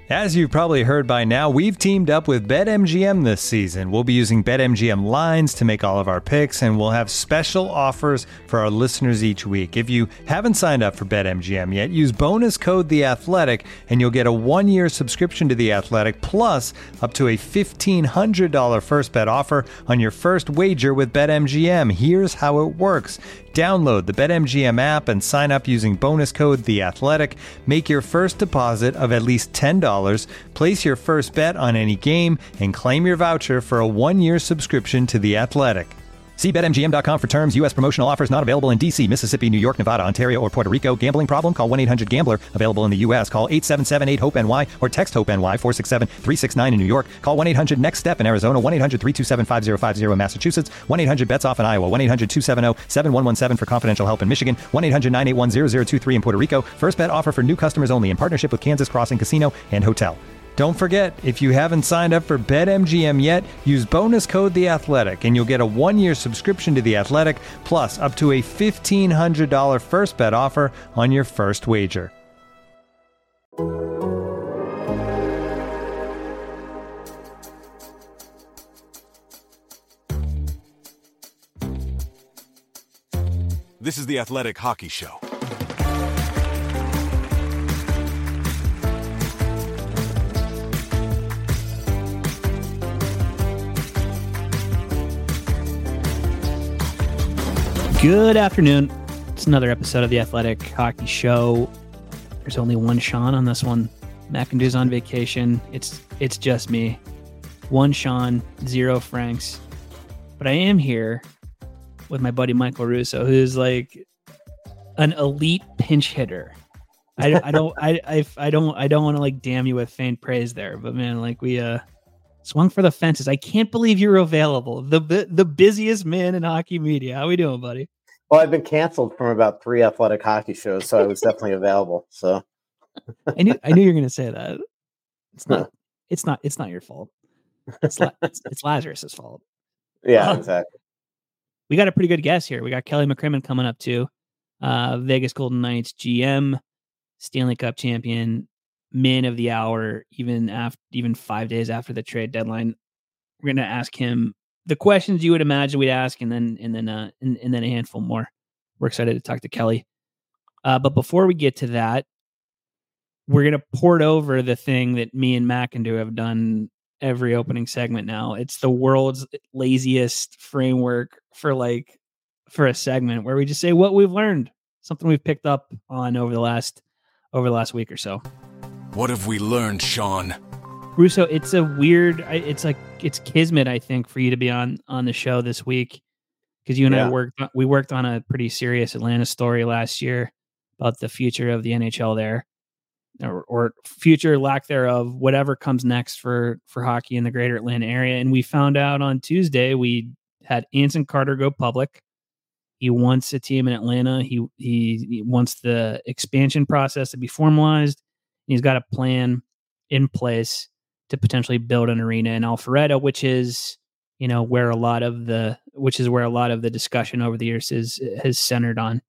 As you've probably heard by now, we've teamed up with BetMGM this season. We'll be using BetMGM lines to make all of our picks, and we'll have special offers for our listeners each week. If you haven't signed up for BetMGM yet, use bonus code The Athletic, and you'll get a 1-year subscription to The Athletic, plus up to a $1,500 first bet offer on your first wager with BetMGM. Here's how it works. Download the BetMGM app and sign up using bonus code The Athletic. Make your first deposit of at least $10. Place your first bet on any game and claim your voucher for a 1-year subscription to The Athletic. See BetMGM.com for terms. U.S. promotional offers not available in D.C., Mississippi, New York, Nevada, Ontario, or Puerto Rico. Gambling problem? Call 1-800-GAMBLER. Available in the U.S. Call 877-8-HOPE-NY or text HOPE-NY 467-369 in New York. Call 1-800-NEXT-STEP in Arizona. 1-800-327-5050 in Massachusetts. 1-800-BETS-OFF in Iowa. 1-800-270-7117 for confidential help in Michigan. 1-800-981-0023 in Puerto Rico. First bet offer for new customers only in partnership with Kansas Crossing Casino and Hotel. Don't forget, if you haven't signed up for BetMGM yet, use bonus code The Athletic, and you'll get a 1-year subscription to The Athletic, plus up to a $1,500 first bet offer on your first wager. This is The Athletic Hockey Show. Good afternoon. It's another episode of the Athletic Hockey Show. There's only one Sean on this one. McIndoe's on vacation. It's just me. One Sean, 0 Franks. But I am here with my buddy Michael Russo, who's like an elite pinch hitter. I don't want to like damn you with faint praise there, but man, like we swung for the fences. I can't believe you're available. The busiest man in hockey media. How we doing, buddy? Well, I've been canceled from about 3 athletic hockey shows, so I was definitely available. So I knew you were going to say that. It's not your fault. It's Lazarus's fault. Yeah, exactly. We got a pretty good guest here. We got Kelly McCrimmon coming up too. Vegas Golden Knights GM, Stanley Cup champion, man of the hour, even 5 days after the trade deadline. We're going to ask him the questions you would imagine we'd ask, and then a handful more. We're excited to talk to Kelly. But before we get to that, we're going to port over the thing that me and McIndoe have done every opening segment now. It's the world's laziest framework for a segment where we just say what we've learned, something we've picked up on over the last week or so. What have we learned, Sean? Russo, it's a weird, it's kismet, I think, for you to be on the show this week, because you and I worked on a pretty serious Atlanta story last year about the future of the NHL there, or future lack thereof, whatever comes next for hockey in the greater Atlanta area. And we found out on Tuesday, we had Anson Carter go public. He wants a team in Atlanta. He wants the expansion process to be formalized. He's got a plan in place to potentially build an arena in Alpharetta, which is where a lot of the discussion over the years has centered on.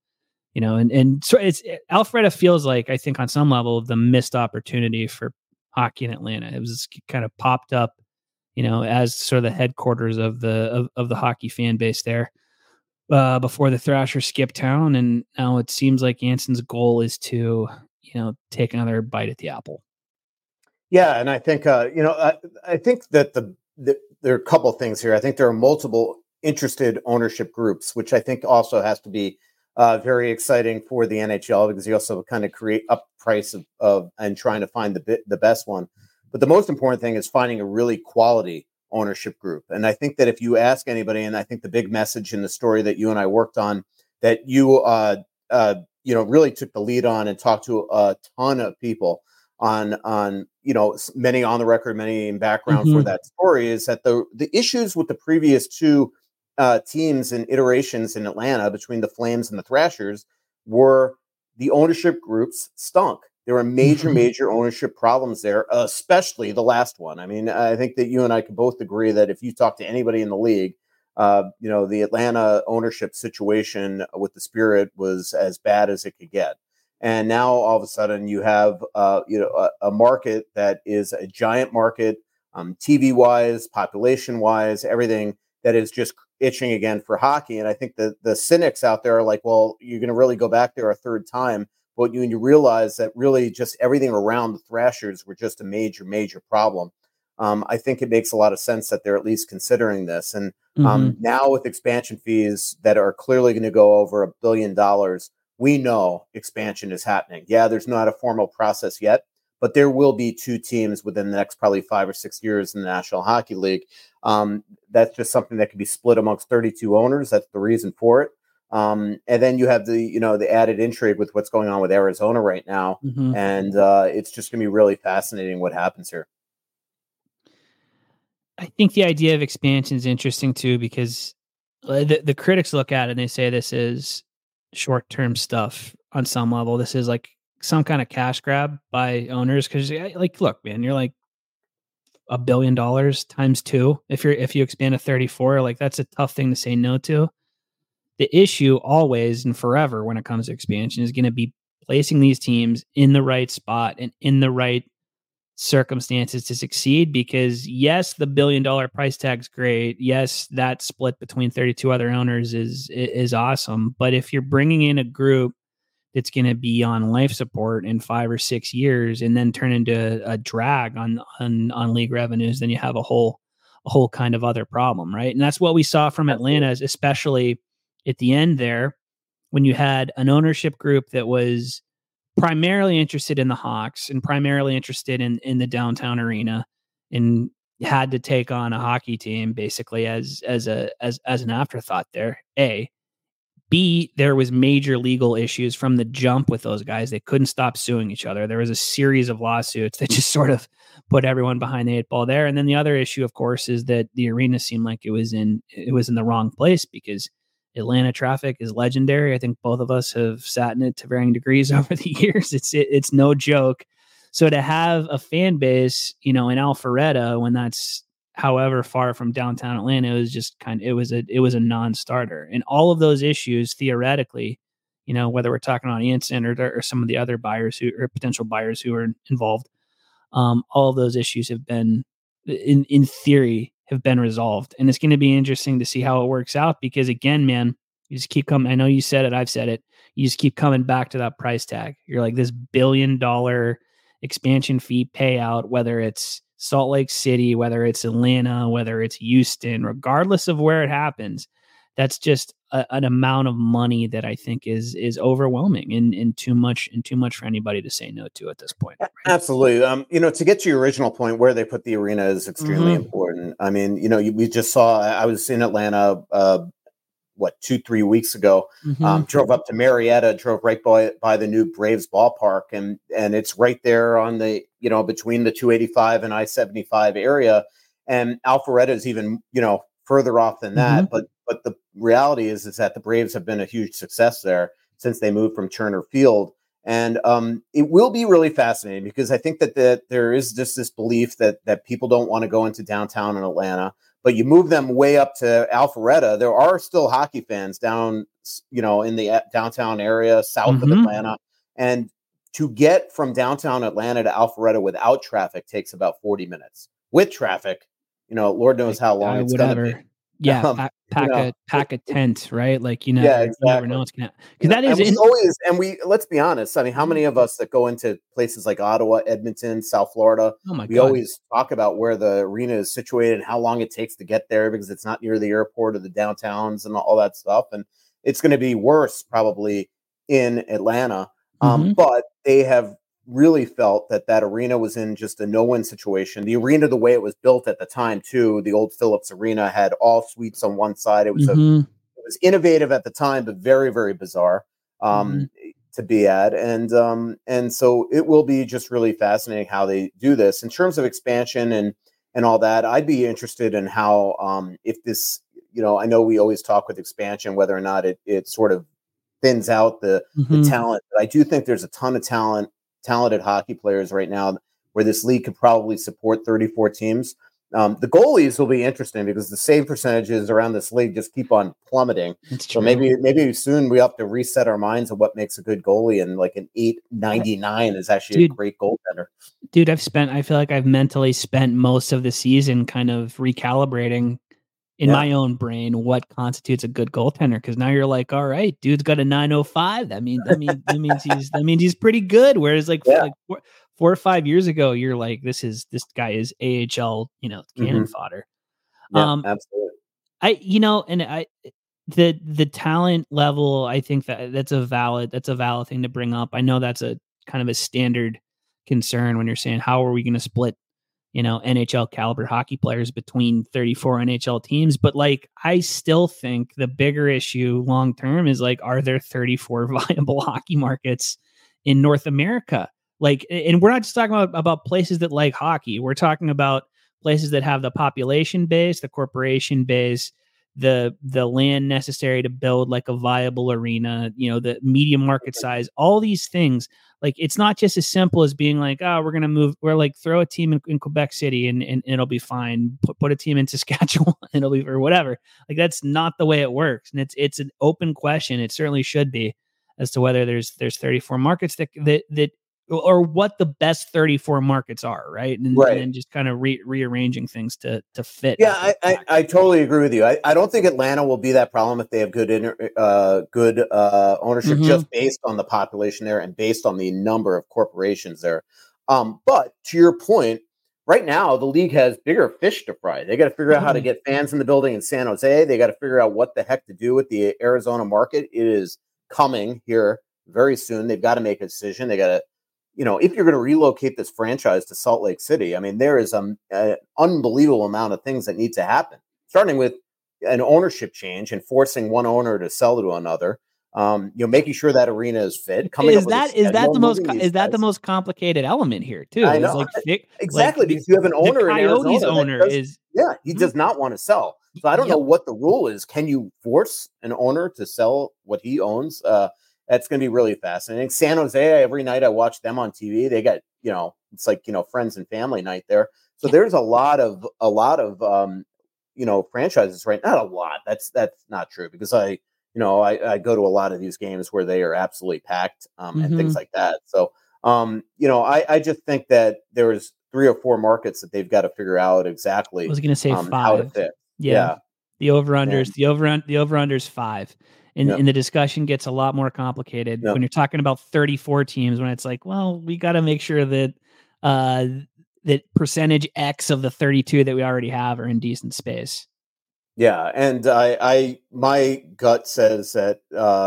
And so Alpharetta feels like, I think on some level, the missed opportunity for hockey in Atlanta. It was kind of popped up, as sort of the headquarters of the hockey fan base there before the Thrashers skipped town. And now it seems like Anson's goal is to, take another bite at the apple. Yeah, and I think I think that there are a couple of things here. I think there are multiple interested ownership groups, which I think also has to be very exciting for the NHL, because you also kind of create up price of and trying to find the best one. But the most important thing is finding a really quality ownership group. And I think that if you ask anybody, and I think the big message in the story that you and I worked on, that you really took the lead on and talked to a ton of people on many on the record, many in background for that story, is that the issues with the previous 2 teams and iterations in Atlanta between the Flames and the Thrashers were the ownership groups stunk. There were major ownership problems there, especially the last one. I mean, I think that you and I can both agree that if you talk to anybody in the league, the Atlanta ownership situation with the Spirit was as bad as it could get. And now all of a sudden you have a market that is a giant market, TV wise, population wise, everything that is just itching again for hockey. And I think the cynics out there are like, well, you're going to really go back there a third time. But you realize that really just everything around the Thrashers were just a major, major problem. I think it makes a lot of sense that they're at least considering this. And now with expansion fees that are clearly going to go over $1 billion, we know expansion is happening. Yeah, there's not a formal process yet, but there will be 2 teams within the next probably 5 or 6 years in the National Hockey League. That's just something that can be split amongst 32 owners. That's the reason for it. And then you have the added intrigue with what's going on with Arizona right now. And it's just going to be really fascinating what happens here. I think the idea of expansion is interesting too, because the critics look at it and they say this is short-term stuff on some level. This is like some kind of cash grab by owners. Cause like, look, man, you're like $1 billion times 2. If you expand to 34, like that's a tough thing to say no to. The issue always and forever when it comes to expansion is going to be placing these teams in the right spot and in the right circumstances to succeed, because yes, the $1 billion price tag's great. Yes, that split between 32 other owners is awesome. But if you're bringing in a group that's going to be on life support in 5 or 6 years and then turn into a drag on league revenues, then you have a whole kind of other problem, right? And that's what we saw from Atlanta, especially at the end there, when you had an ownership group that was primarily interested in the Hawks and primarily interested in the downtown arena, and had to take on a hockey team basically as an afterthought there. B, there was major legal issues from the jump with those guys. They couldn't stop suing each other. There was a series of lawsuits that just sort of put everyone behind the 8 ball there. And then the other issue, of course, is that the arena seemed like it was in the wrong place, because Atlanta traffic is legendary. I think both of us have sat in it to varying degrees over the years. It's no joke. So to have a fan base, in Alpharetta, when that's however far from downtown Atlanta, it was just it was a non-starter. And all of those issues, theoretically, whether we're talking on Anson or some of the other buyers or potential buyers who are involved, all of those issues have been, in theory, have been resolved. And it's going to be interesting to see how it works out, because again, man, you just keep coming. I know you said it, I've said it. You just keep coming back to that price tag. You're like, this $1 billion expansion fee payout, whether it's Salt Lake City, whether it's Atlanta, whether it's Houston, regardless of where it happens, that's just an amount of money that I think is overwhelming and too much for anybody to say no to at this point. Right? Absolutely. To get to your original point, where they put the arena is extremely important. I mean, we just saw, I was in Atlanta, 2-3 weeks ago, drove up to Marietta, drove right by the new Braves ballpark. And it's right there on the, between the 285 and I-75 area. And Alpharetta is even, further off than that. But the reality is that the Braves have been a huge success there since they moved from Turner Field. And it will be really fascinating, because I think that there is just this belief that people don't want to go into downtown in Atlanta, but you move them way up to Alpharetta. There are still hockey fans down, in the downtown area, south of Atlanta. And to get from downtown Atlanta to Alpharetta without traffic takes about 40 minutes. With traffic, Lord knows how long it's going to be. Yeah, pack a tent, right? Like, exactly. You never know what's gonna, because that is let's be honest. I mean, how many of us that go into places like Ottawa, Edmonton, South Florida, we always talk about where the arena is situated and how long it takes to get there, because it's not near the airport or the downtowns and all that stuff. And it's going to be worse probably in Atlanta. But they have really felt that arena was in just a no-win situation. The arena, the way it was built at the time too, the old Phillips Arena, had all suites on one side. It was it was innovative at the time, but very, very bizarre to be at. And so it will be just really fascinating how they do this in terms of expansion and all that. I'd be interested in how if this, I know we always talk with expansion whether or not it sort of thins out the talent, but I do think there's a ton of talented hockey players right now where this league could probably support 34 teams. The goalies will be interesting because the save percentages around this league just keep on plummeting. So maybe soon we have to reset our minds of what makes a good goalie, and like an 8.99 is actually a great goaltender. Dude, I feel like I've mentally spent most of the season kind of recalibrating in my own brain what constitutes a good goaltender, because now you're like, all right, dude's got a 905. That means he's pretty good. Whereas like 4 or 5 years ago, you're like, this guy is AHL, cannon fodder. Yeah, absolutely. The talent level, I think that's a valid thing to bring up. I know that's a kind of a standard concern when you're saying, how are we going to split NHL caliber hockey players between 34 NHL teams. But like, I still think the bigger issue long term is like, are there 34 viable hockey markets in North America? Like, and we're not just talking about places that like hockey. We're talking about places that have the population base, the corporation base, the land necessary to build like a viable arena, the medium market size, all these things. Like, it's not just as simple as being like, oh, we're going to move. We're like, throw a team in Quebec City and it'll be fine. Put a team in Saskatchewan and it'll be, or whatever. Like, that's not the way it works. And it's an open question. It certainly should be, as to whether there's 34 markets that or what the best 34 markets are. Right. And then just kind of rearranging things to fit. Yeah. I totally agree with you. I don't think Atlanta will be that problem if they have good ownership, just based on the population there and based on the number of corporations there. But to your point, right now, the league has bigger fish to fry. They got to figure out how to get fans in the building in San Jose. They got to figure out what the heck to do with the Arizona market. It is coming here very soon. They've got to make a decision. They got to, if you're going to relocate this franchise to Salt Lake City, I mean, there is an unbelievable amount of things that need to happen, starting with an ownership change and forcing one owner to sell to another. Making sure that arena is fit. Is that the most complicated element here too? I know exactly, because you have an owner. The Coyotes owner he does not want to sell. So I don't know what the rule is. Can you force an owner to sell what he owns? That's going to be really fascinating. San Jose, every night I watch them on TV. They got, it's like, friends and family night there. So there's a lot of franchises, right? Not a lot. That's not true, because I go to a lot of these games where they are absolutely packed and things like that. So, I just think that there's 3 or 4 markets that they've got to figure out exactly. I was going to say 5. How to fit. Yeah. The over-unders, the over-unders 5. And the discussion gets a lot more complicated when you're talking about 34 teams, when it's like, well, we got to make sure that that percentage X of the 32 that we already have are in decent space. Yeah. And my gut says that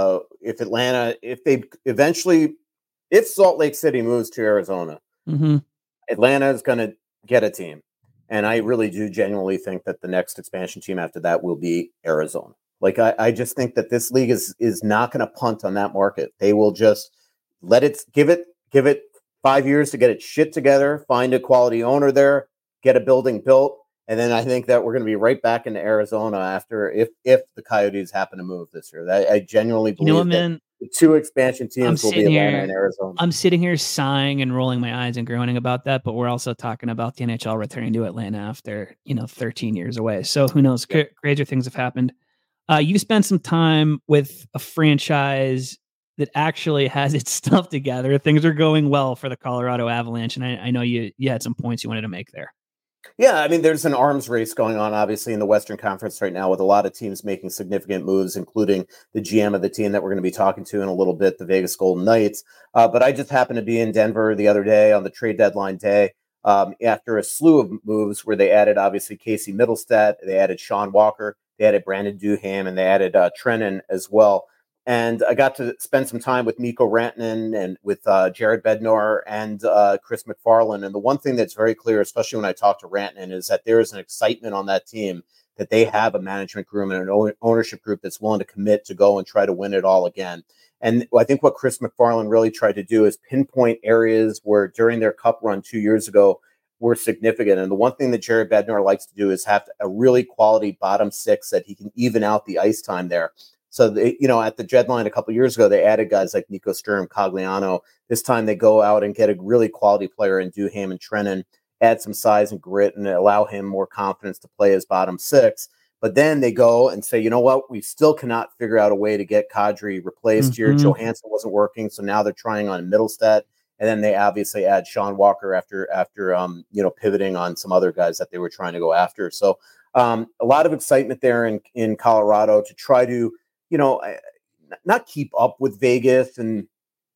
if Salt Lake City moves to Arizona, Atlanta is going to get a team. And I really do genuinely think that the next expansion team after that will be Arizona. Like, I just think that this league is not going to punt on that market. They will just give it 5 years to get its shit together, find a quality owner there, get a building built. And then I think that we're going to be right back into Arizona after, if the Coyotes happen to move this year. I genuinely believe that the 2 expansion teams will be Atlanta and Arizona. I'm sitting here sighing and rolling my eyes and groaning about that, but we're also talking about the NHL returning to Atlanta after 13 years away. So who knows? Yeah. Crazier things have happened. You spent some time with a franchise that actually has its stuff together. Things are going well for the Colorado Avalanche, and I know you had some points you wanted to make there. Yeah, I mean, there's an arms race going on, obviously, in the Western Conference right now, with a lot of teams making significant moves, including the GM of the team that we're going to be talking to in a little bit, the Vegas Golden Knights. But I just happened to be in Denver the other day on the trade deadline day, after a slew of moves where they added, obviously, Casey Middlestat, they added Sean Walker, they added Brandon Duham, and they added Trennan as well. And I got to spend some time with Mikko Rantanen and with Jared Bednar and Chris McFarland. And the one thing that's very clear, especially when I talk to Rantanen, is that there is an excitement on that team that they have a management group and an ownership group that's willing to commit to go and try to win it all again. And I think what Chris McFarland really tried to do is pinpoint areas where during their cup run 2 years ago were significant. And the one thing that Jared Bednar likes to do is have a really quality bottom 6 that he can even out the ice time there. So, at the deadline a couple of years ago, they added guys like Nico Sturm, Cogliano. This time they go out and get a really quality player in Duham and Trennan. add some size and grit and allow him more confidence to play as bottom six. But then they go and say, you know what, we still cannot figure out a way to get Kadri replaced here. Johansson wasn't working, so now they're trying on Middlestat. And then they obviously add Sean Walker after pivoting on some other guys that they were trying to go after. So a lot of excitement there in Colorado to try to, not keep up with Vegas and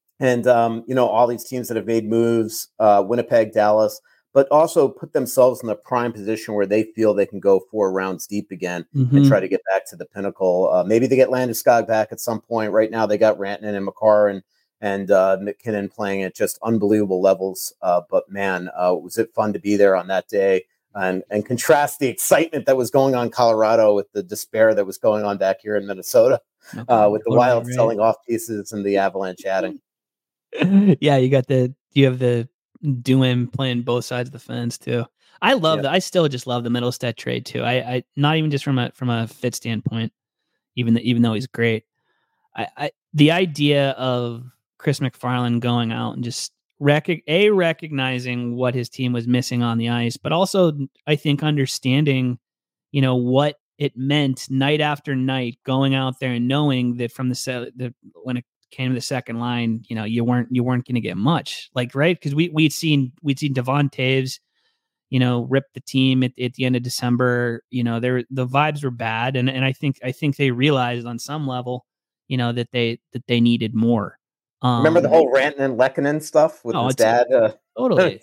all these teams that have made moves, Winnipeg, Dallas, but also put themselves in the prime position where they feel they can go 4 rounds deep again and try to get back to the pinnacle. Maybe they get Landeskog back at some point. Right now they got Rantanen and Makar and McKinnon playing at just unbelievable levels. But man, was it fun to be there on that day and contrast the excitement that was going on in Colorado with the despair that was going on back here in Minnesota with the Wild selling off pieces and the Avalanche adding. Yeah, you have the Duin playing both sides of the fence too. I love that. I still just love the Middlestat trade too. I not even just from a fit standpoint, even though he's great. The idea of Chris MacFarland going out and just recognizing what his team was missing on the ice, but also I think understanding, what it meant night after night, going out there and knowing that from when it came to the second line, you weren't going to get much, right? Because we'd seen Devon Toews, rip the team at the end of December. The vibes were bad, and I think they realized on some level, that they needed more. Remember the whole Rantanen and Lehkonen stuff with his dad? Totally.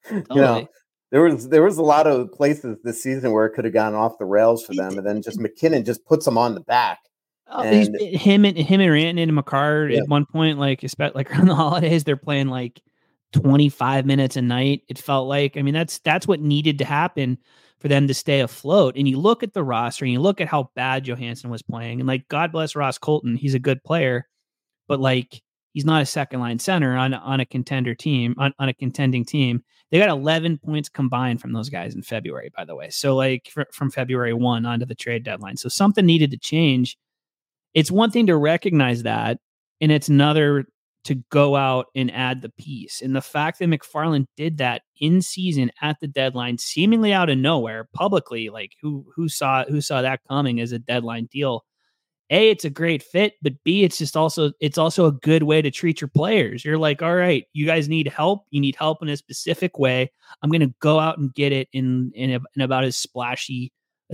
There was a lot of places this season where it could have gone off the rails for them, and then just McKinnon just puts them on the back. Him and Rantanen and Makar at one point, especially around the holidays, they're playing 25 minutes a night. It felt like. I mean, that's what needed to happen for them to stay afloat. And you look at the roster and you look at how bad Johansson was playing, and God bless Ross Colton, he's a good player, but he's not a second line center on a contender team, on a contending team. They got 11 points combined from those guys in February, by the way. So from February 1 onto the trade deadline. So something needed to change. It's one thing to recognize that, and it's another to go out and add the piece. And the fact that MacFarland did that in season at the deadline, seemingly out of nowhere, publicly, who saw that coming as a deadline deal? A, it's a great fit, but B, it's also a good way to treat your players. You're all right, you guys need help. You need help in a specific way. I'm going to go out and get it in about as splashy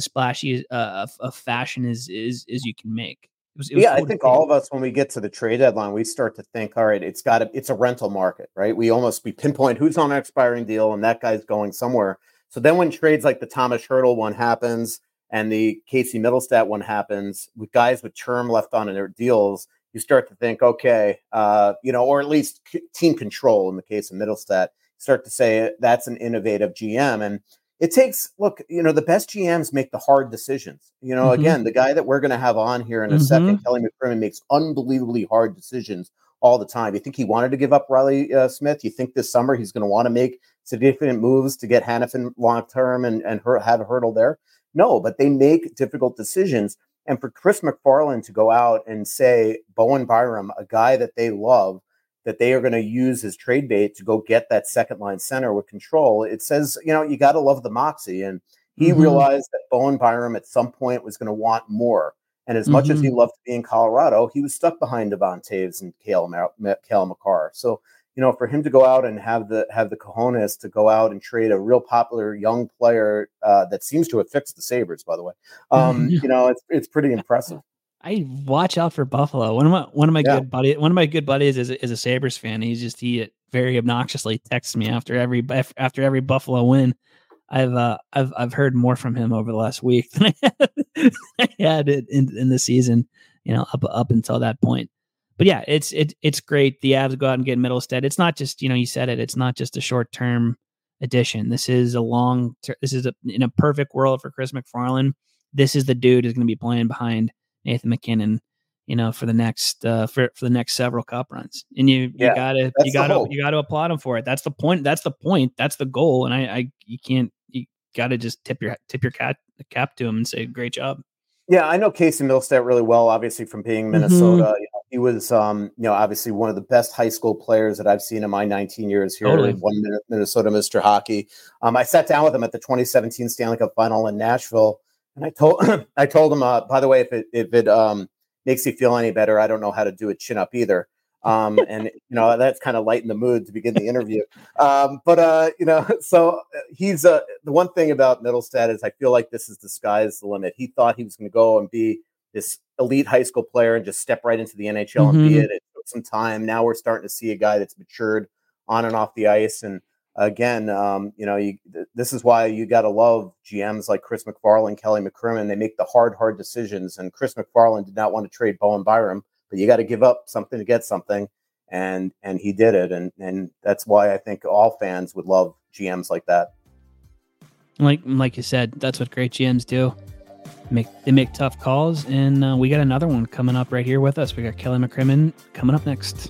a fashion as you can make. It was I think all of us, when we get to the trade deadline, we start to think, all right, it's a rental market, right? We pinpoint who's on an expiring deal, and that guy's going somewhere. So then when trades like the Thomas Hertl one happens and the Casey Middlestat one happens, with guys with term left on in their deals, you start to think, okay, or at least team control in the case of Middlestat, start to say that's an innovative GM. And it takes, the best GMs make the hard decisions. Again, the guy that we're going to have on here in a second, Kelly McCrimmon, makes unbelievably hard decisions all the time. You think he wanted to give up Riley Smith? You think this summer he's going to want to make significant moves to get Hanifin long-term and have Hertl there? No, but they make difficult decisions. And for Chris MacFarland to go out and say Bowen Byram, a guy that they love, that they are going to use as trade bait to go get that second line center with control. It says, you got to love the moxie. And he realized that Bowen Byram at some point was going to want more. And as much as he loved to be in Colorado, he was stuck behind Devon Toews and Cale Makar. So, for him to go out and have the cojones to go out and trade a real popular young player that seems to have fixed the Sabres, by the way, it's pretty impressive. I watch out for Buffalo. One of my good buddies is a Sabres fan. He very obnoxiously texts me after every Buffalo win. I've heard more from him over the last week than I had in the season, up until that point. But yeah, it's great. The Avs go out and get Middlestat. It's not just, you said it. It's not just a short-term addition. This is in a perfect world for Chris MacFarland. This is the dude who's going to be playing behind Nathan McKinnon, for the next for the next several cup runs. And you gotta applaud him for it. That's the point. That's the goal. And you gotta just tip your cap to him and say, great job. Yeah, I know Casey Middlestat really well, obviously from being Minnesota. he was, obviously one of the best high school players that I've seen in my 19 years here. Totally. One Minnesota Mr. Hockey. I sat down with him at the 2017 Stanley Cup Final in Nashville, and I told him, by the way, if it makes you feel any better, I don't know how to do a chin up either. And that's kind of lightened the mood to begin the interview. So he's the one thing about Mittelstadt is I feel like this is the sky's the limit. He thought he was going to go and be this elite high school player and just step right into the NHL and be it. It took some time. Now we're starting to see a guy that's matured on and off the ice. And again, this is why you got to love GMs like Chris MacFarland, Kelly McCrimmon. They make the hard decisions. And Chris MacFarland did not want to trade Bowen Byram, but you got to give up something to get something. And he did it. And that's why I think all fans would love GMs like that. Like you said, that's what great GMs do. They make tough calls, and we got another one coming up right here with us. We got Kelly McCrimmon coming up next.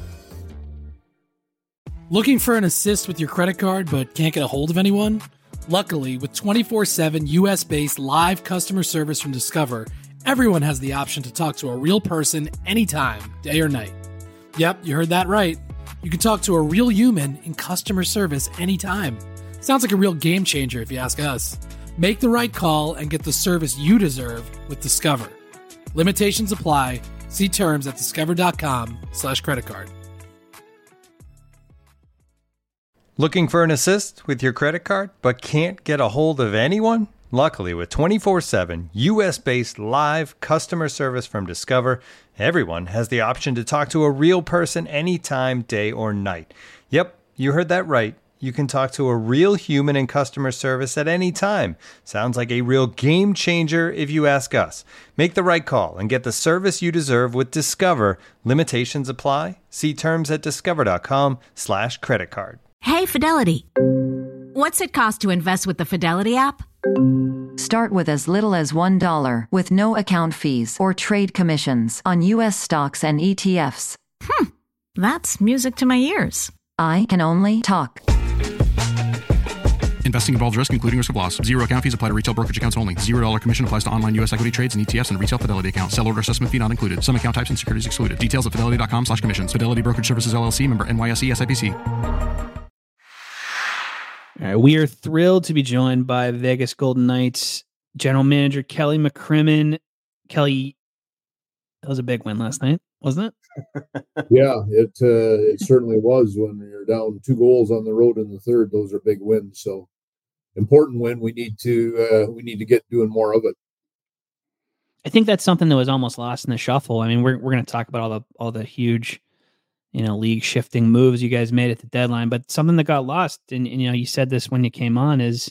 Looking for an assist with your credit card but can't get a hold of anyone? Luckily, with 24/7 US-based live customer service from Discover, everyone has the option to talk to a real person anytime, day or night. Yep, you heard that right. You can talk to a real human in customer service anytime. Sounds like a real game changer if you ask us. Make the right call and get the service you deserve with Discover. Limitations apply. See terms at discover.com/creditcard. Looking for an assist with your credit card but can't get a hold of anyone? Luckily, with 24/7 US-based live customer service from Discover, everyone has the option to talk to a real person anytime, day or night. Yep, you heard that right. You can talk to a real human in customer service at any time. Sounds like a real game changer if you ask us. Make the right call and get the service you deserve with Discover. Limitations apply. See terms at discover.com/creditcard. Hey, Fidelity. What's it cost to invest with the Fidelity app? Start with as little as $1 with no account fees or trade commissions on U.S. stocks and ETFs. That's music to my ears. I can only talk. Investing involves risk, including risk of loss. Zero account fees apply to retail brokerage accounts only. $0 commission applies to online U.S. equity trades and ETFs and retail Fidelity account. Sell order assessment fee not included. Some account types and securities excluded. Details at fidelity.com/commissions. Fidelity Brokerage Services, LLC, member NYSE, SIPC. All right, we are thrilled to be joined by Vegas Golden Knights general manager Kelly McCrimmon. Kelly, that was a big win last night, wasn't it? Yeah, it certainly was. When you're down 2 goals on the road in the third, those are big wins. So important win. We need to get doing more of it. I think that's something that was almost lost in the shuffle. I mean, we're going to talk about all the huge, league shifting moves you guys made at the deadline, but something that got lost. And you said this when you came on is,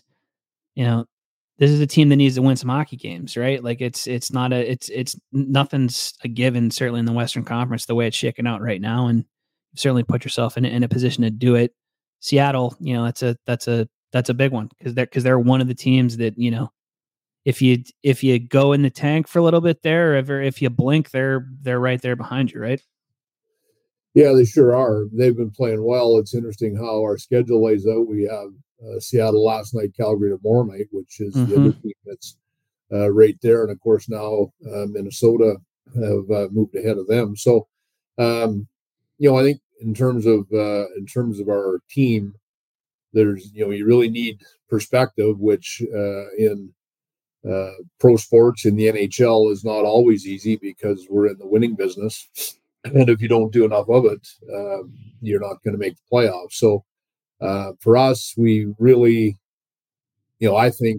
this is a team that needs to win some hockey games, right? Like it's nothing's a given, certainly in the Western Conference, the way it's shaking out right now. And you've certainly put yourself in a position to do it. Seattle, that's a big one because they're one of the teams that, if you go in the tank for a little bit there, or if you blink, they're right there behind you, right? Yeah, they sure are. They've been playing well. It's interesting how our schedule lays out. We have Seattle last night, Calgary tomorrow night, which is the other team that's right there. And of course now Minnesota have moved ahead of them. So, I think in terms of our team, there's, you really need perspective, which in pro sports in the NHL is not always easy because we're in the winning business. And if you don't do enough of it, you're not going to make the playoffs. So for us, we really, I think,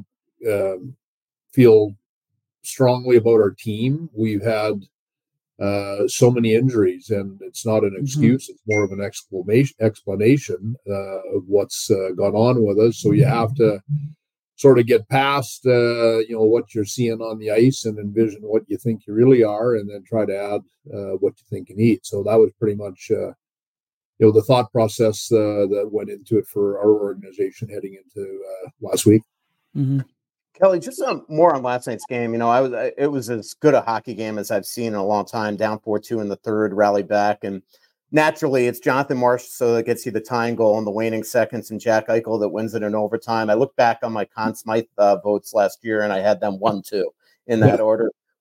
feel strongly about our team. We've had so many injuries, and it's not an excuse. It's more of an explanation of what's gone on with us. So you have to sort of get past, what you're seeing on the ice and envision what you think you really are, and then try to add what you think you need. So that was pretty much, the thought process that went into it for our organization heading into last week. Mm-hmm. Kelly, just more on last night's game. It was as good a hockey game as I've seen in a long time. Down 4-2 in the third, rally back, and naturally, it's Jonathan Marchessault that gets you the tying goal in the waning seconds, and Jack Eichel that wins it in overtime. I look back on my Conn Smythe votes last year, and I had them 1-2 in that order.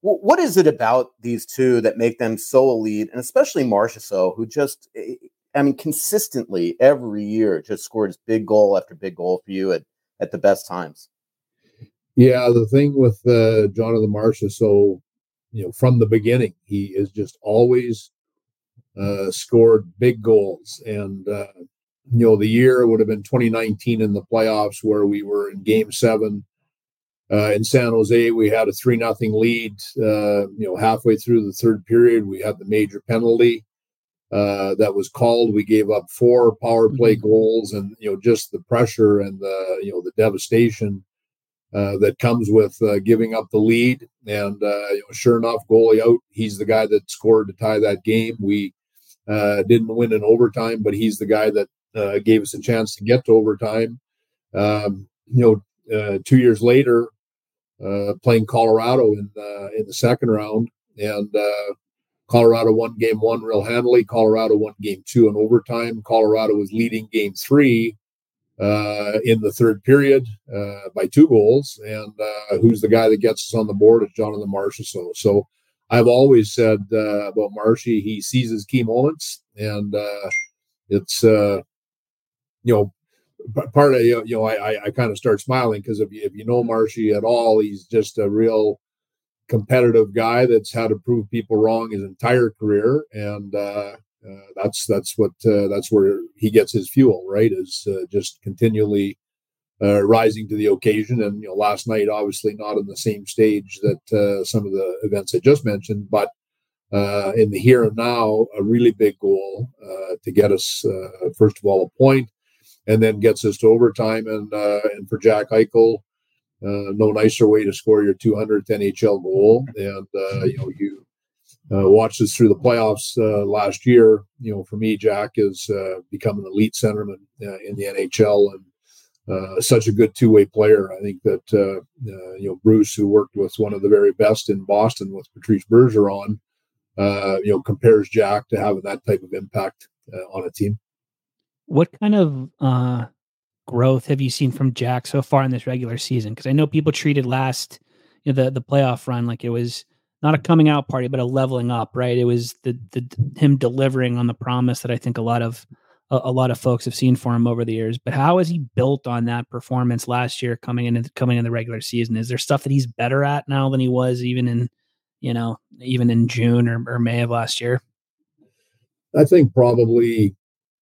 what is it about these two that make them so elite, and especially Marchessault, who just, I mean, consistently every year just scores big goal after big goal for you at the best times? Yeah, the thing with Jonathan Marchessault, from the beginning, he is just always scored big goals. And, the year would have been 2019 in the playoffs where we were in Game 7 in San Jose. We had a 3-0 lead. Halfway through the third period, we had the major penalty that was called. We gave up 4 power play goals, and just the pressure and the devastation that comes with giving up the lead. And sure enough, goalie out. He's the guy that scored to tie that game. We didn't win in overtime, but he's the guy that gave us a chance to get to overtime. 2 years later, playing Colorado in the second round, and Colorado won Game 1 real handily. Colorado won Game 2 in overtime. Colorado was leading Game 3 in the third period by 2 goals, and who's the guy that gets us on the board is Jonathan Marchessault. So I've always said about Marshy, he seizes key moments, and it's part of I kind of start smiling because if you know Marshy at all, he's just a real competitive guy that's had to prove people wrong his entire career, and that's where he gets his fuel, right? Is just continually rising to the occasion. And last night, obviously not on the same stage that some of the events I just mentioned, but in the here and now, a really big goal to get us first of all a point, and then gets us to overtime. And for Jack Eichel, no nicer way to score your 200th NHL goal. And you watched us through the playoffs last year. For me, Jack has become an elite centerman in the NHL, and such a good two-way player. I think that Bruce, who worked with one of the very best in Boston with Patrice Bergeron, compares Jack to having that type of impact on a team. What kind of growth have you seen from Jack so far in this regular season? Because I know people treated the playoff run like it was not a coming out party, but a leveling up, right? It was the him delivering on the promise that I think a lot of folks have seen for him over the years. But how has he built on that performance last year coming in the regular season? Is there stuff that he's better at now than he was even in June or May of last year? I think probably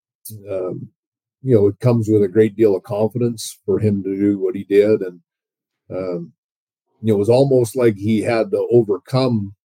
it comes with a great deal of confidence for him to do what he did. And, it was almost like he had to overcome,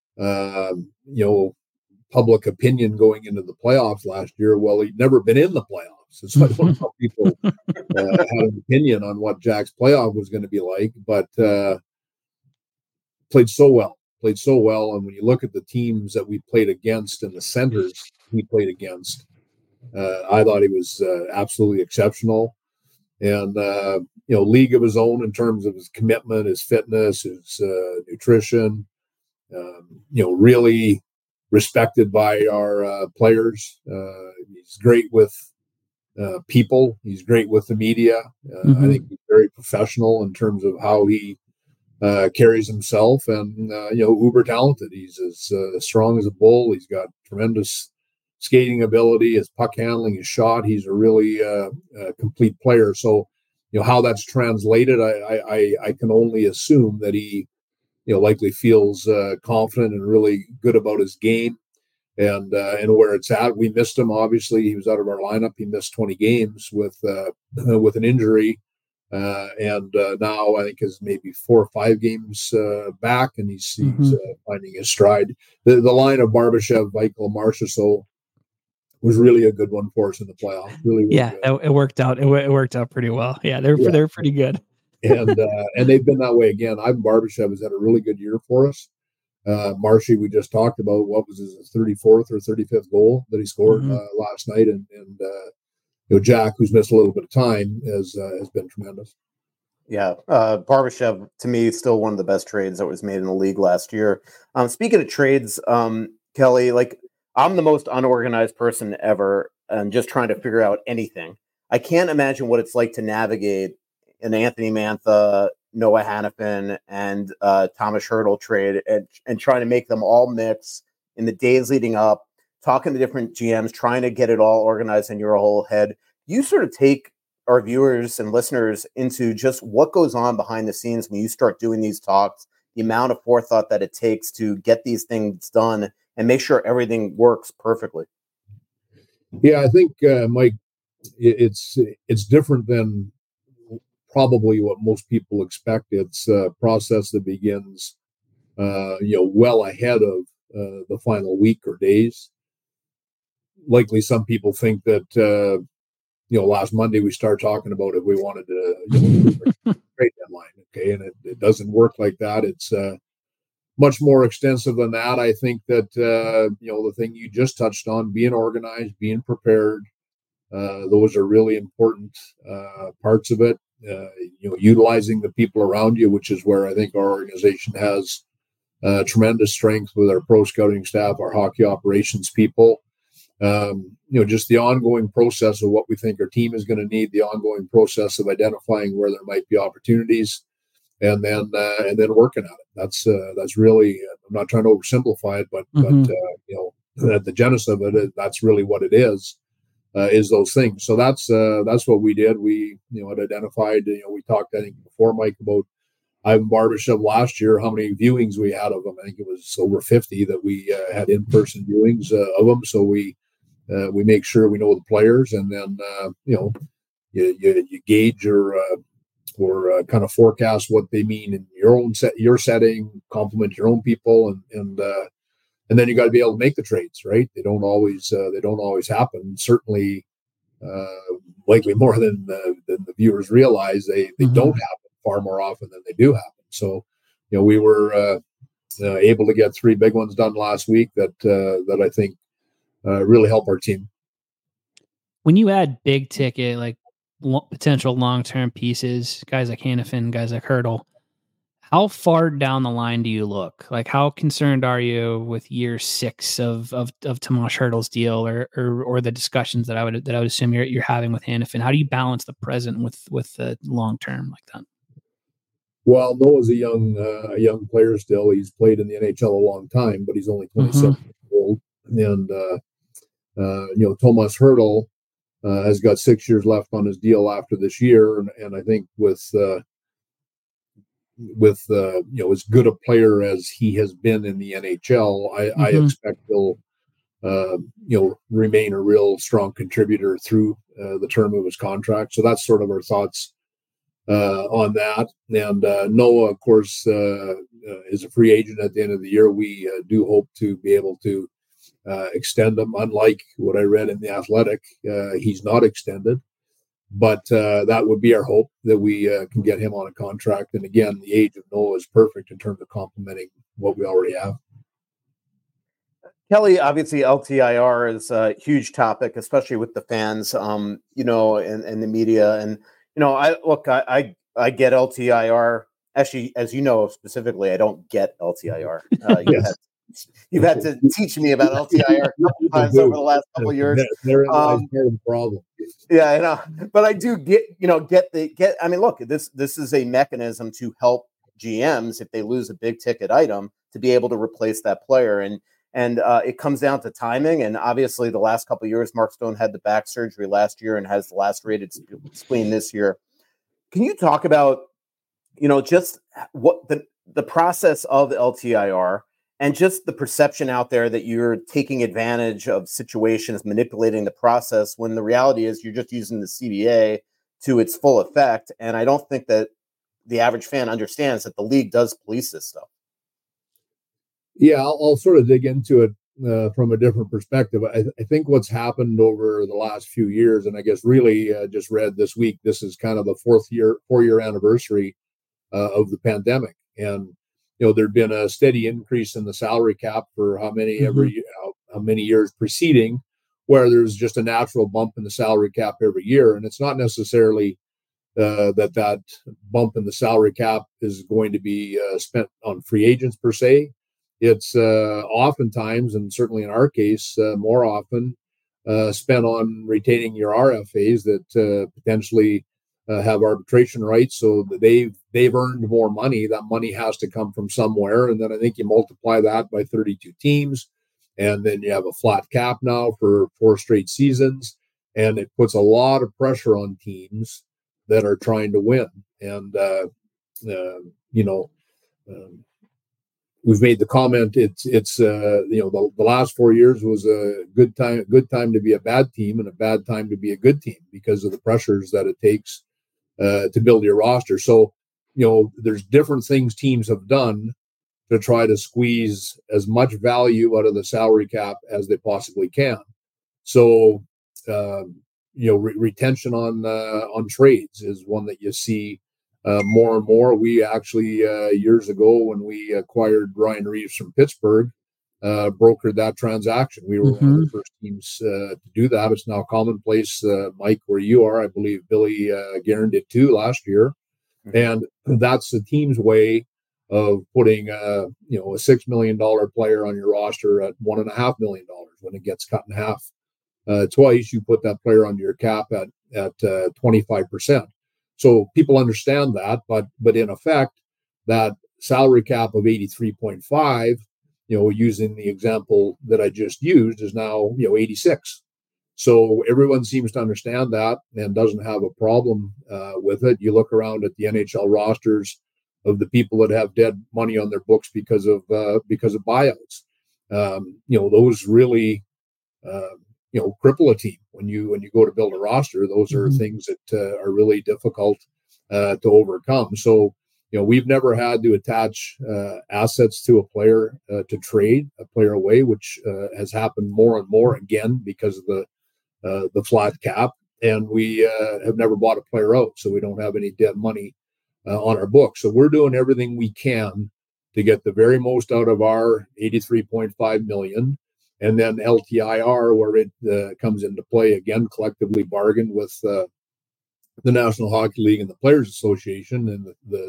public opinion going into the playoffs last year. Well, he'd never been in the playoffs. So I don't know how people had an opinion on what Jack's playoff was going to be like, but played so well. And when you look at the teams that we played against and the centers he played against, I thought he was absolutely exceptional, and league of his own in terms of his commitment, his fitness, his nutrition. Really respected by our players. He's great with people. He's great with the media. I think he's very professional in terms of how he carries himself, and uber talented. He's as strong as a bull. He's got tremendous skating ability, his puck handling, his shot. He's a really complete player. So, how that's translated, I can only assume that he, likely feels confident and really good about his game and where it's at. We missed him. Obviously, he was out of our lineup. He missed 20 games with an injury, and now I think is maybe 4 or 5 games back, and he's finding his stride. The line of Barbashev, Eichel, Marchessault was really a good one for us in the playoff. Really yeah, good. It worked out. It worked out pretty well. Yeah, they're pretty good. and they've been that way again. Ivan Barbashev has had a really good year for us. Marshy, we just talked about, what was his 34th or 35th goal that he scored last night, and Jack, who's missed a little bit of time, has been tremendous. Yeah, Barbashev to me is still one of the best trades that was made in the league last year. Speaking of trades, Kelly, I'm the most unorganized person ever, and just trying to figure out anything. I can't imagine what it's like to navigate an Anthony Mantha, Noah Hannafin and Thomas Hertl trade and trying to make them all mix in the days leading up, talking to different GMs, trying to get it all organized in your whole head. You sort of take our viewers and listeners into just what goes on behind the scenes when you start doing these talks, the amount of forethought that it takes to get these things done and make sure everything works perfectly. Yeah, I think, Mike, it's different than probably what most people expect. It's a process that begins, well ahead of the final week or days. Likely, some people think that last Monday we started talking about if we wanted to trade deadline. Okay, and it doesn't work like that. It's much more extensive than that. I think that the thing you just touched on, being organized, being prepared, those are really important parts of it. Utilizing the people around you, which is where I think our organization has tremendous strength with our pro scouting staff, our hockey operations people. Just the ongoing process of what we think our team is going to need, the ongoing process of identifying where there might be opportunities, and then working at it. That's really, I'm not trying to oversimplify it, but at the genesis of it, that's really what it is those things. So that's what we did. We had identified. We talked, I think, before, Mike, about Ivan Barbashev last year, how many viewings we had of him. I think it was over 50 that we had in-person viewings of them. So we make sure we know the players, and then you gauge or kind of forecast what they mean in your setting, compliment your own people, and then you got to be able to make the trades, right? They don't always happen. Certainly, likely more than the viewers realize. They don't happen far more often than they do happen. So, we were able to get 3 big ones done last week that I think really help our team. When you add big ticket, like potential long-term pieces, guys like Hannafin, guys like Hertl, how far down the line do you look? Like, how concerned are you with year 6 of Tomas Hertl's deal, or the discussions that I would assume you're having with Hannafin? How do you balance the present with the long term like that? Well, Noah's a young player still. He's played in the NHL a long time, but he's only 27 years old. And Tomas Hertl has got 6 years left on his deal after this year, and I think with as good a player as he has been in the NHL, I expect he'll remain a real strong contributor through the term of his contract. So that's sort of our thoughts on that. And Noah, of course, is a free agent at the end of the year. We do hope to be able to extend him. Unlike what I read in The Athletic, he's not extended. But that would be our hope, that we can get him on a contract. And again, the age of Noah is perfect in terms of complementing what we already have. Kelly, obviously LTIR is a huge topic, especially with the fans, and the media. And, I get LTIR. Actually, as you know, specifically, I don't get LTIR. Yes. You've had to teach me about LTIR a couple times over the last couple of years. Therein lies part of the problem. Yeah, I know, but I do get. I mean, look, this is a mechanism to help GMs if they lose a big ticket item to be able to replace that player, and it comes down to timing. And obviously, the last couple of years, Mark Stone had the back surgery last year and has the lacerated spleen this year. Can you talk about, just what the process of LTIR? And just the perception out there that you're taking advantage of situations, manipulating the process, when the reality is you're just using the CBA to its full effect. And I don't think that the average fan understands that the league does police this stuff. Yeah, I'll sort of dig into it from a different perspective. I think what's happened over the last few years, and I guess really just read this week, this is kind of the 4-year anniversary of the pandemic. And there'd been a steady increase in the salary cap for how many years preceding, where there's just a natural bump in the salary cap every year. And it's not necessarily that bump in the salary cap is going to be spent on free agents per se. It's oftentimes, and certainly in our case, more often spent on retaining your RFAs that potentially have arbitration rights, so that they've earned more money. That money has to come from somewhere, and then I think you multiply that by 32 teams, and then you have a flat cap now for 4 straight seasons, and it puts a lot of pressure on teams that are trying to win. And we've made the comment. It's the last 4 years was a good time to be a bad team and a bad time to be a good team because of the pressures that it takes to build your roster. So, there's different things teams have done to try to squeeze as much value out of the salary cap as they possibly can. So, retention on trades is one that you see more and more. We actually years ago, when we acquired Ryan Reeves from Pittsburgh, brokered that transaction. We were one of the first teams to do that. It's now commonplace, Mike, where you are. I believe Billy Guerin did too last year, and that's the team's way of putting a $6 million player on your roster at $1.5 million. When it gets cut in half twice, you put that player under your cap at 25%. So people understand that, but in effect, that salary cap of 83.5, using the example that I just used, is now 86. So everyone seems to understand that and doesn't have a problem with it. You look around at the NHL rosters of the people that have dead money on their books because of buyouts. Those really cripple a team when you go to build a roster. Those are things that are really difficult to overcome. So we've never had to attach assets to a player to trade a player away, which has happened more and more again because of the flat cap. And we have never bought a player out, so we don't have any dead money on our books. So we're doing everything we can to get the very most out of our $83.5 million. And then LTIR, where it comes into play again, collectively bargained with the National Hockey League and the Players Association. And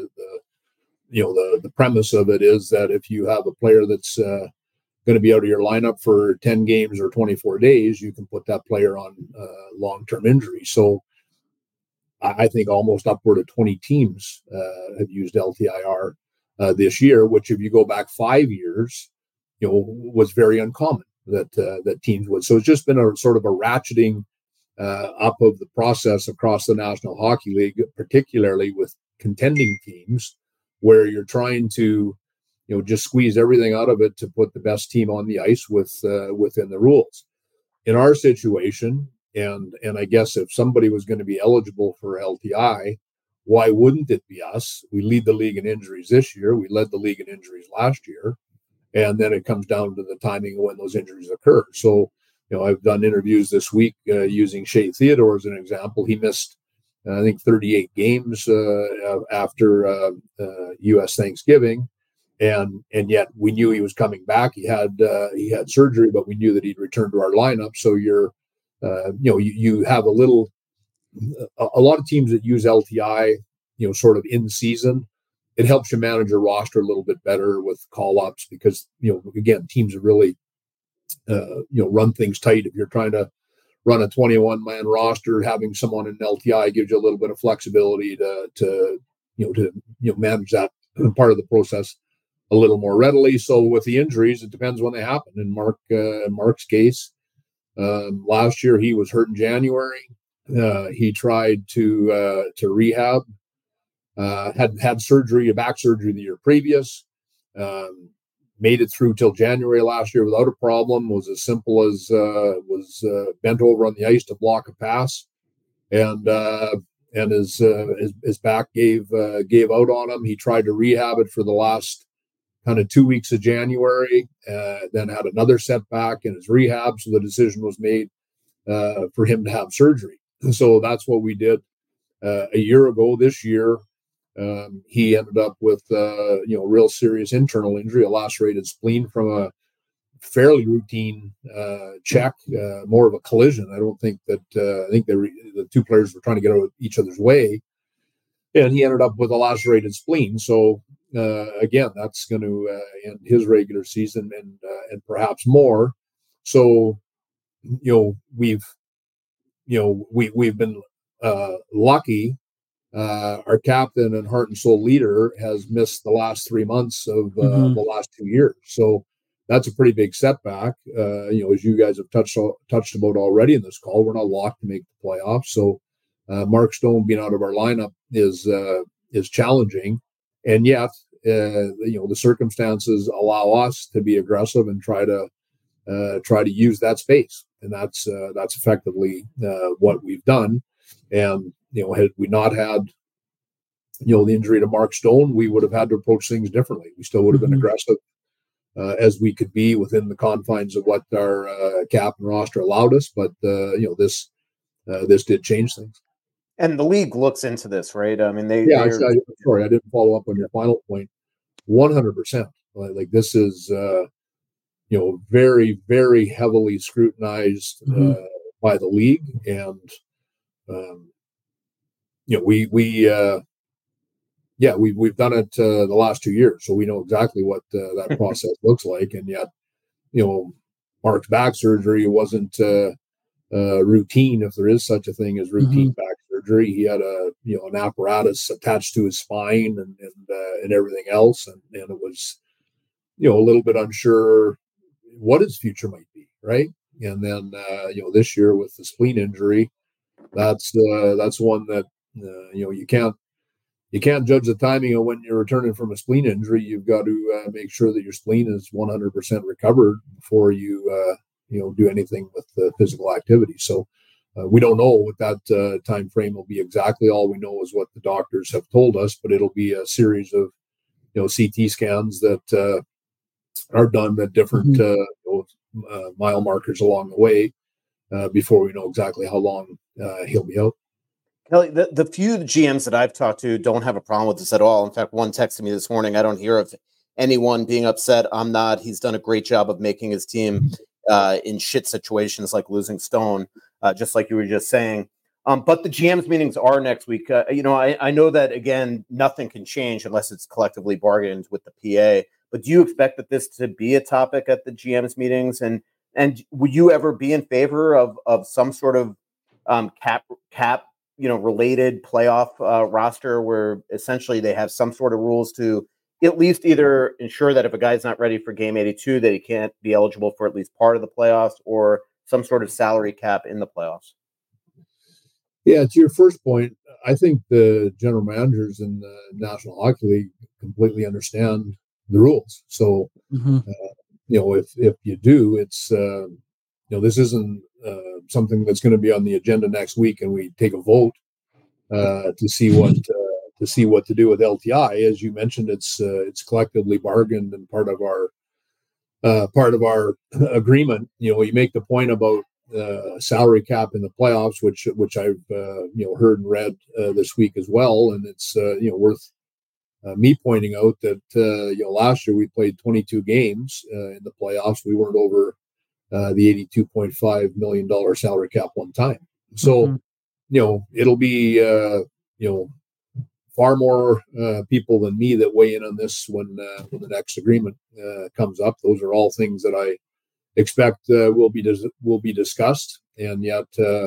the premise of it is that if you have a player that's going to be out of your lineup for 10 games or 24 days, you can put that player on long-term injury. So I think almost upward of 20 teams have used LTIR this year, which if you go back 5 years, was very uncommon that teams would. So it's just been a sort of a ratcheting up of the process across the National Hockey League, particularly with contending teams, where you're trying to just squeeze everything out of it to put the best team on the ice within the rules. In our situation, and I guess if somebody was going to be eligible for LTI, why wouldn't it be us? We lead the league in injuries this year. We led the league in injuries last year. And then it comes down to the timing of when those injuries occur. So, I've done interviews this week using Shea Theodore as an example. He missed, I think, 38 games after U.S. Thanksgiving, and yet we knew he was coming back. He had surgery, but we knew that he'd return to our lineup. So you have a lot of teams that use LTI, sort of in season. It helps you manage your roster a little bit better with call-ups because, again, teams have really, run things tight. If you're trying to run a 21-man roster, having someone in LTI gives you a little bit of flexibility to manage that part of the process a little more readily. So with the injuries, it depends when they happen. In Mark's case, last year he was hurt in January. He tried to rehab. Had surgery, a back surgery the year previous, made it through till January last year without a problem, was as simple as was bent over on the ice to block a pass, and his back gave out on him. He tried to rehab it for the last kind of 2 weeks of January, then had another setback in his rehab, so the decision was made for him to have surgery. And so that's what we did a year ago. This year, he ended up with real serious internal injury, a lacerated spleen from a fairly routine check, more of a collision. I don't think that I think the two players were trying to get out of each other's way, and he ended up with a lacerated spleen. So again, that's going to end his regular season and perhaps more. So we've been lucky our captain and heart and soul leader has missed the last 3 months of the last 2 years. So that's a pretty big setback. As you guys have touched about already in this call, we're not locked to make the playoffs. So Mark Stone being out of our lineup is challenging, and yet the circumstances allow us to be aggressive and try to use that space, and that's effectively what we've done. And had we not had the injury to Mark Stone, we would have had to approach things differently. We still would have been aggressive as we could be within the confines of what our cap and roster allowed us. But this did change things. And the league looks into this, right? I mean, sorry, I didn't follow up on your final point. 100%. Like this is, very, very heavily scrutinized by the league, and we've done it the last 2 years, so we know exactly what that process looks like. And yet, Mark's back surgery wasn't routine, if there is such a thing as routine back surgery. He had an apparatus attached to his spine and everything else, and it was a little bit unsure what his future might be, right? And then this year with the spleen injury, that's one that you can't judge the timing of when you're returning from a spleen injury. You've got to make sure that your spleen is 100% recovered before you do anything with the physical activity. So we don't know what that time frame will be exactly. All we know is what the doctors have told us, but it'll be a series of CT scans that are done at different mile markers along the way before we know exactly how long he'll be out. Kelly, the few GMs that I've talked to don't have a problem with this at all. In fact, one texted me this morning. I don't hear of anyone being upset. I'm not. He's done a great job of making his team in shit situations like losing Stone, just like you were just saying. But the GM's meetings are next week. I know that, again, nothing can change unless it's collectively bargained with the PA. But do you expect that this to be a topic at the GM's meetings? And would you ever be in favor of some sort of cap related playoff roster where essentially they have some sort of rules to at least either ensure that if a guy's not ready for game 82, that he can't be eligible for at least part of the playoffs, or some sort of salary cap in the playoffs? Yeah, to your first point, I think the general managers in the National Hockey League completely understand the rules. So, if you do, it's, this isn't something that's going to be on the agenda next week and we take a vote to see what to do with LTI. As you mentioned, it's collectively bargained and part of our agreement. You make the point about salary cap in the playoffs, which I've heard and read this week as well, and it's worth me pointing out that last year we played 22 games in the playoffs. We weren't over the $82.5 million salary cap one time. So it'll be far more people than me that weigh in on this when the next agreement comes up. Those are all things that I expect will be discussed, and yet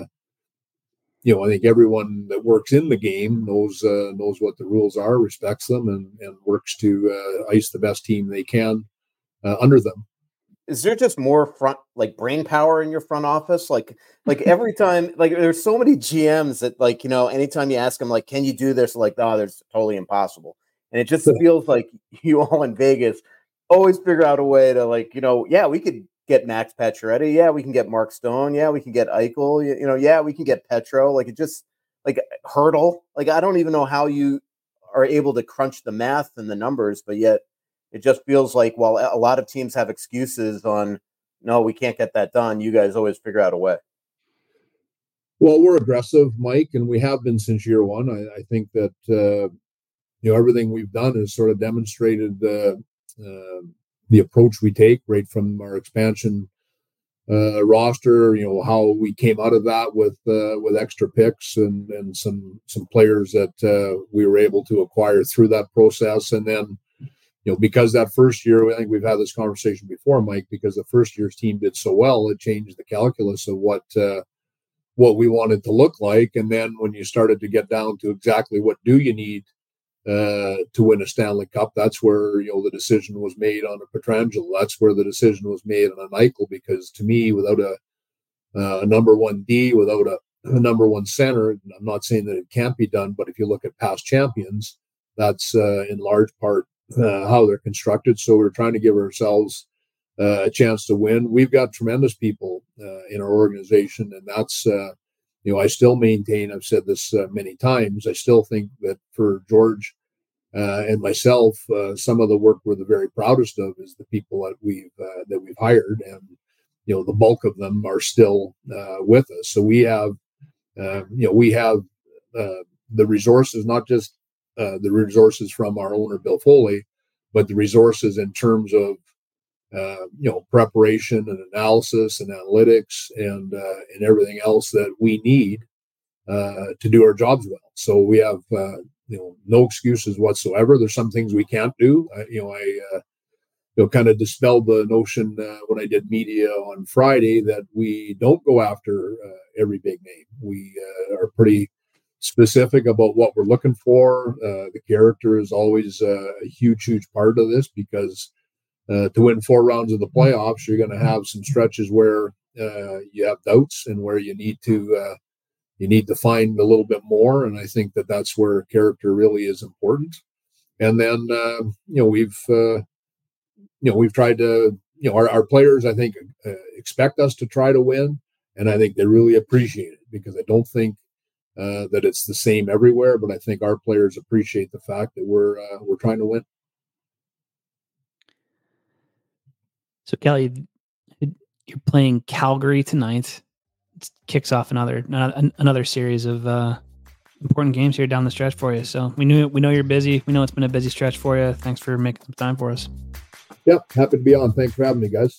I think everyone that works in the game knows what the rules are, respects them, and works to ice the best team they can under them. Is there just more brain power in your front office? Like every time, there's so many GMs that anytime you ask them, can you do this? There's totally impossible. And it just feels like you all in Vegas always figure out a way to we could get Max Pacioretty. Yeah, we can get Mark Stone. Yeah, we can get Eichel. Yeah, we can get Petro. It just Hurdle. I don't even know how you are able to crunch the math and the numbers, but yet it just feels like while a lot of teams have excuses on, no, we can't get that done, you guys always figure out a way. Well, we're aggressive, Mike, and we have been since year one. I think that everything we've done has sort of demonstrated the approach we take right from our expansion roster. How we came out of that with extra picks and some players that we were able to acquire through that process, and then. Because that first year, I think we've had this conversation before, Mike, because the first year's team did so well, it changed the calculus of what what we wanted to look like. And then when you started to get down to exactly what do you need to win a Stanley Cup, that's where, the decision was made on a Pietrangelo. That's where the decision was made on a Eichel, because to me, without a number one D, without a number one center, I'm not saying that it can't be done, but if you look at past champions, that's in large part how they're constructed. So we're trying to give ourselves a chance to win. We've got tremendous people in our organization, and that's, I still maintain, I've said this many times, I still think that for George and myself, some of the work we're the very proudest of is the people that we've hired, and the bulk of them are still with us. So we have the resources, not just the resources from our owner Bill Foley, but the resources in terms of preparation and analysis and analytics and everything else that we need to do our jobs well. So we have no excuses whatsoever. There's some things we can't do. I kind of dispelled the notion when I did media on Friday that we don't go after every big name. We are pretty specific about what we're looking for. The character is always a huge part of this, because to win 4 rounds of the playoffs, you're going to have some stretches where you have doubts and where you need to find a little bit more. And I think that that's where character really is important. And then we've tried to, our players, I think, expect us to try to win, and I think they really appreciate it, because I don't think that it's the same everywhere, but I think our players appreciate the fact that we're trying to win. So, Kelly, you're playing Calgary tonight. It kicks off another series of important games here down the stretch for you. So we know you're busy. We know it's been a busy stretch for you. Thanks for making some time for us. Yep, happy to be on. Thanks for having me, guys.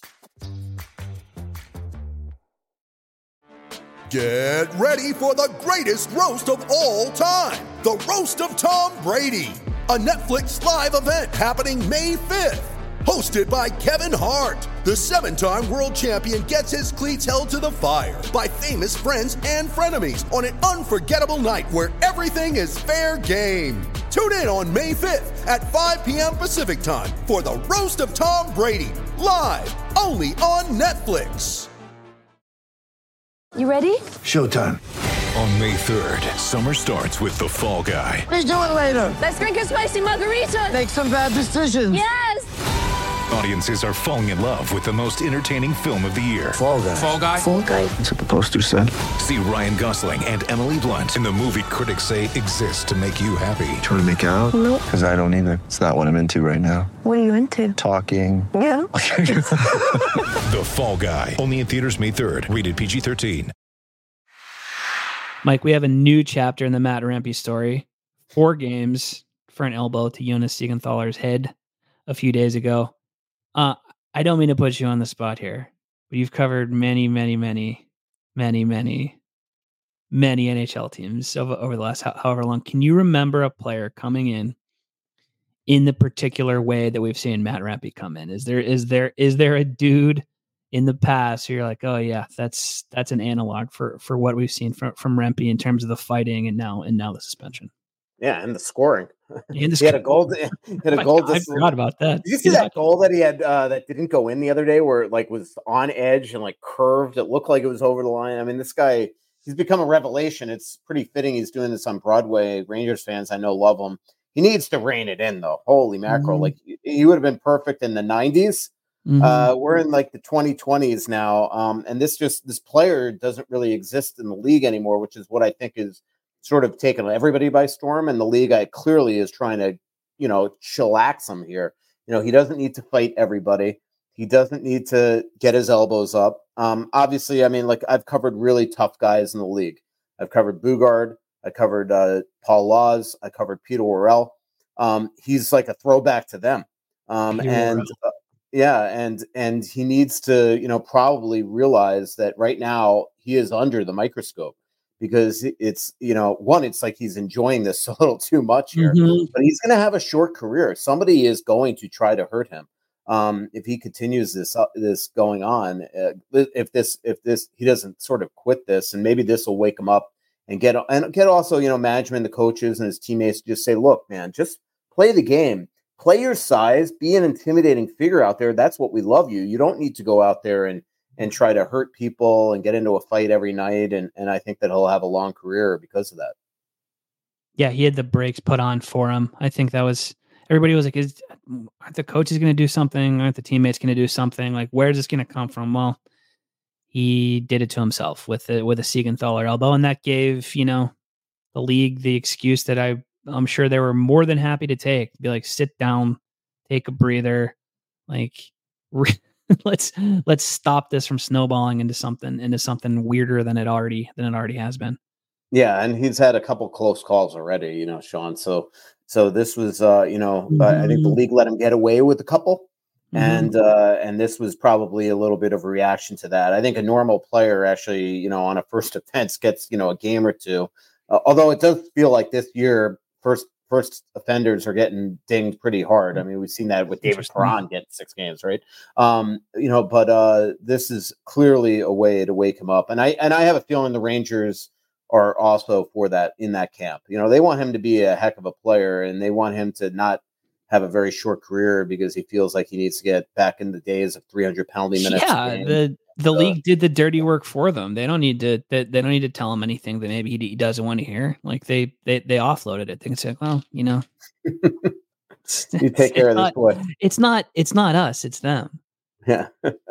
Get ready for the greatest roast of all time, the Roast of Tom Brady, a Netflix live event happening May 5th. Hosted by Kevin Hart, the 7-time world champion gets his cleats held to the fire by famous friends and frenemies on an unforgettable night where everything is fair game. Tune in on May 5th at 5 p.m. Pacific time for the Roast of Tom Brady, live only on Netflix. You ready? Showtime. On May 3rd, summer starts with The Fall Guy. Let's do it later. Let's drink a spicy margarita. Make some bad decisions. Yes. Audiences are falling in love with the most entertaining film of the year. Fall Guy. Fall Guy? Fall Guy. That's what the poster said. See Ryan Gosling and Emily Blunt in the movie critics say exists to make you happy. Trying to make it out? Nope. Because I don't either. It's not what I'm into right now. What are you into? Talking. Yeah. The Fall Guy. Only in theaters May 3rd. Rated PG-13. Mike, we have a new chapter in the Matt Rempe story. 4 games for an elbow to Jonas Siegenthaler's head a few days ago. I don't mean to put you on the spot here, but you've covered many NHL teams over the last however long. Can you remember a player coming in the particular way that we've seen Matt Rempe come in? Is there a dude in the past who you're like, oh yeah, that's an analog for what we've seen from Rempe in terms of the fighting and now the suspension? Yeah, and the scoring. He had a goal. I forgot about that. Did you see that goal that he had that didn't go in the other day, where it was on edge and curved? It looked like it was over the line. I mean, this guy, he's become a revelation. It's pretty fitting he's doing this on Broadway. Rangers fans, I know, love him. He needs to rein it in, though. Holy mackerel! Mm-hmm. He would have been perfect in the 90s. Mm-hmm. We're in the 2020s now, and this player doesn't really exist in the league anymore, which is what I think is sort of taken everybody by storm. And the league, clearly is trying to, chillax him here. He doesn't need to fight everybody. He doesn't need to get his elbows up. Obviously, I mean, I've covered really tough guys in the league. I've covered Bugard. I covered Paul Laws. I covered Peter Worrell. He's like a throwback to them. And he needs to, probably realize that right now he is under the microscope, because it's, it's like he's enjoying this a little too much here, but he's going to have a short career. Somebody is going to try to hurt him. if he continues this going on, if he doesn't sort of quit this, and maybe this will wake him up and get also, management, the coaches and his teammates just say, look, man, just play the game, play your size, be an intimidating figure out there. That's what we love you. You don't need to go out there and try to hurt people and get into a fight every night. And I think that he'll have a long career because of that. Yeah, he had the brakes put on for him. I think that was, everybody was like, aren't the coaches going to do something? Aren't the teammates going to do something? Like, where's this going to come from? Well, he did it to himself with a Siegenthaler elbow. And that gave, the league the excuse that I'm sure they were more than happy to take. Be like, sit down, take a breather. Like, let's stop this from snowballing into something weirder than it already has been. Yeah, and he's had a couple close calls already, Sean. So this was, I think the league let him get away with a couple, and this was probably a little bit of a reaction to that. I think a normal player actually, on a first offense gets, a game or two. Although it does feel like this year, first offenders are getting dinged pretty hard. I mean, we've seen that with David Perron getting 6 games, right? But this is clearly a way to wake him up, and I have a feeling the Rangers are also for that in that camp. They want him to be a heck of a player, and they want him to not have a very short career because he feels like he needs to get back in the days of 300 penalty minutes. Yeah, the league did the dirty work for them. They don't need to. They don't need to tell him anything that maybe he doesn't want to hear. Like they offloaded it. They can say, well, you take care of this boy. It's not us. It's them. Yeah.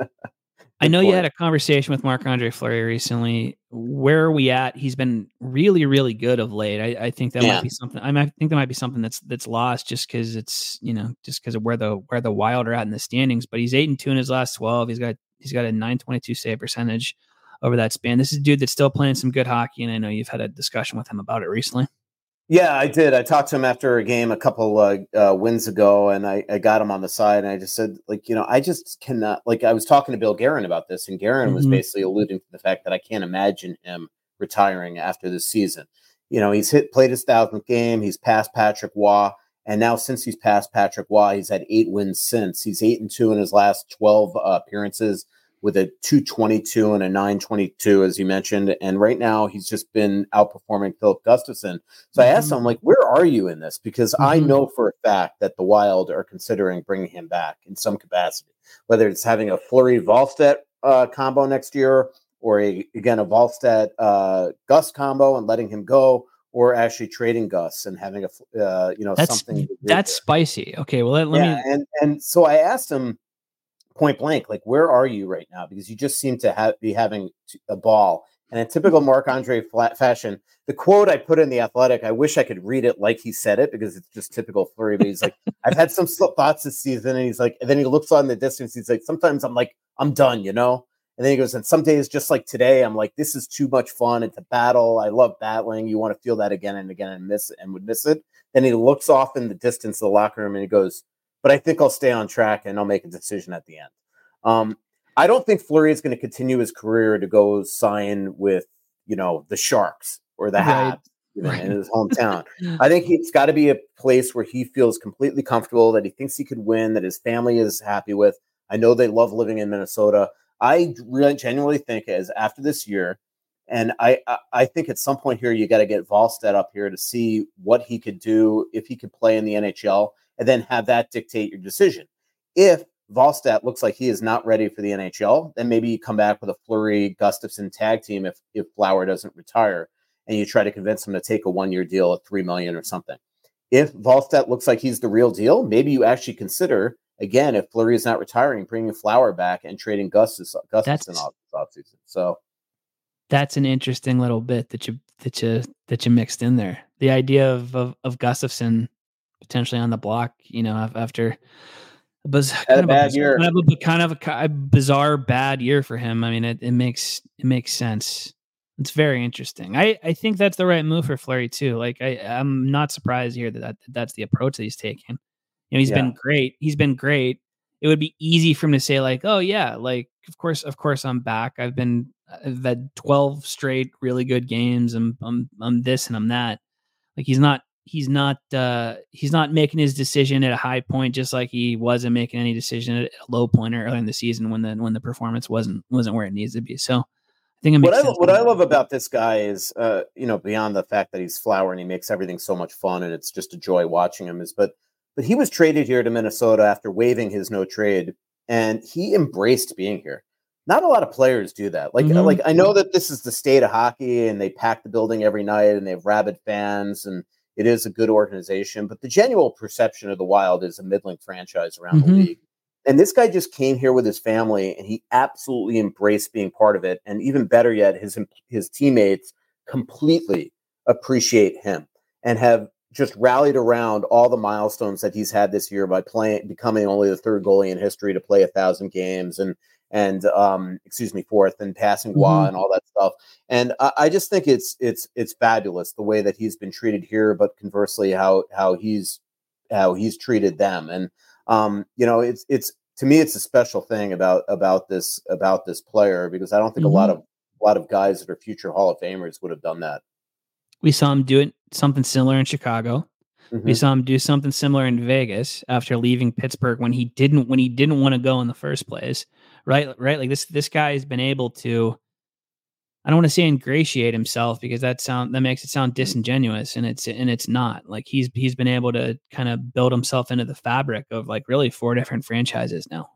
I know you had a conversation with Marc-Andre Fleury recently. Where are we at? He's been really, really good of late. I think that might be something. I think that might be something that's lost just because it's just because of where the Wild are at in the standings. But he's 8-2 in his last 12. He's got a .922 save percentage over that span. This is a dude that's still playing some good hockey, and I know you've had a discussion with him about it recently. Yeah, I did. I talked to him after a game a couple wins ago, and I got him on the side, and I just said, I just cannot. I was talking to Bill Guerin about this, and Guerin was basically alluding to the fact that I can't imagine him retiring after this season. He's played his 1,000th game. He's passed Patrick Waugh, and now since he's passed Patrick Waugh, he's had 8 wins since. He's 8-2 in his last 12 appearances, with a 222 and a 922, as you mentioned. And right now he's just been outperforming Philip Gustafsson. So I asked him, where are you in this? Because I know for a fact that the Wild are considering bringing him back in some capacity, whether it's having a Fleury-Wallstedt combo next year, or a Wallstedt-Gus combo and letting him go, or actually trading Gus and having something. That's spicy. Okay. Well, let me. And so I asked him, point blank, where are you right now? Because you just seem to be having a ball. And in typical Marc-Andre fashion, the quote I put in The Athletic, I wish I could read it like he said it because it's just typical Fleury. But he's like, I've had some slip thoughts this season. And he's like, and then he looks on the distance. He's like, sometimes I'm like, I'm done, And then he goes, and some days just like today, I'm like, this is too much fun. It's a battle. I love battling. You want to feel that again and again and would miss it. Then he looks off in the distance of the locker room and he goes, but I think I'll stay on track and I'll make a decision at the end. I don't think Fleury is going to continue his career to go sign with, the Sharks or the Habs in his hometown. I think it's got to be a place where he feels completely comfortable, that he thinks he could win, that his family is happy with. I know they love living in Minnesota. I really genuinely think as after this year, and I think at some point here, you got to get Wallstedt up here to see what he could do, if he could play in the NHL, and then have that dictate your decision. If Wallstedt looks like he is not ready for the NHL, then maybe you come back with a Fleury-Gustafsson tag team if Flower doesn't retire, and you try to convince him to take a 1-year deal at $3 million or something. If Wallstedt looks like he's the real deal, maybe you actually consider, again, if Fleury is not retiring, bringing Flower back and trading Gustafsson offseason. So that's an interesting little bit that you mixed in there. The idea of Gustafsson potentially on the block, after kind of a bizarre bad year for him. I mean, it makes sense. It's very interesting. I think that's the right move for Fleury too. I'm not surprised here that's the approach that he's taking. He's been great. He's been great. It would be easy for him to say oh yeah, of course I'm back. I've had 12 straight really good games. I'm this and I'm that. He's not he's not making his decision at a high point, just like he wasn't making any decision at a low point early in the season when the performance wasn't where it needs to be. So I think it makes sense. What I love about this guy is, beyond the fact that he's Flower and he makes everything so much fun and it's just a joy watching him, but he was traded here to Minnesota after waiving his no trade, and he embraced being here. Not a lot of players do that. Like I know that this is the state of hockey and they pack the building every night and they have rabid fans and it is a good organization, but the genuine perception of the Wild is a middling franchise around the league. And this guy just came here with his family and he absolutely embraced being part of it. And even better yet, his teammates completely appreciate him and have just rallied around all the milestones that he's had this year by becoming only the third goalie in history to play 1,000 games and fourth and passing Wah and all that stuff. And I just think it's fabulous the way that he's been treated here, but conversely how he's treated them. And it's to me it's a special thing about this player, because I don't think a lot of guys that are future Hall of Famers would have done that. We saw him do something similar in Chicago. We saw him do something similar in Vegas after leaving Pittsburgh when he didn't want to go in the first place. Right. Like this guy has been able to, I don't want to say ingratiate himself, because that makes it sound disingenuous, and it's not. Like he's been able to kind of build himself into the fabric of like really 4 different franchises now.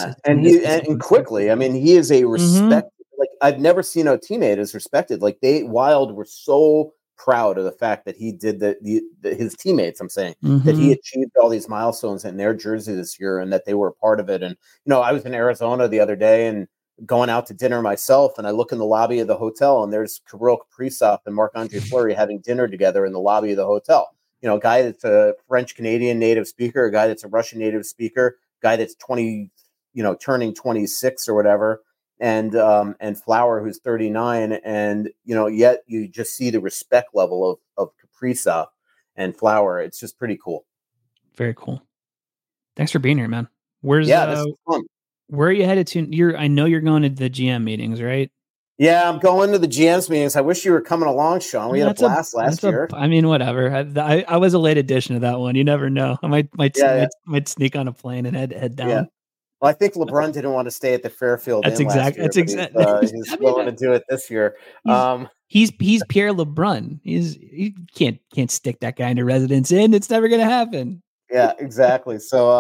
And quickly. I mean, he is a respect. Like I've never seen a teammate as respected. Like Wild were so proud of the fact that he did his teammates, I'm saying, that he achieved all these milestones in their jersey this year and that they were a part of it. And, I was in Arizona the other day and going out to dinner myself, and I look in the lobby of the hotel and there's Kirill Kaprizov and Marc-Andre Fleury having dinner together in the lobby of the hotel. A guy that's a French-Canadian native speaker, a guy that's a Russian native speaker, guy that's 20, turning 26 or whatever. And Flower, who's 39, and yet you just see the respect level of Kaprizov and Flower. It's just pretty cool. Very cool. Thanks for being here, man. This is fun. Where are you headed to? I know you're going to the GM meetings, right? Yeah, I'm going to the GM's meetings. I wish you were coming along, Sean. We had a blast last year. I mean, whatever. I was a late addition to that one. You never know. I might sneak on a plane and head down. Yeah. Well, I think LeBron didn't want to stay at the Fairfield. That's exactly. He's willing to do it this year. He's Pierre LeBrun. He can't stick that guy into Residence Inn. It's never going to happen. Yeah, exactly.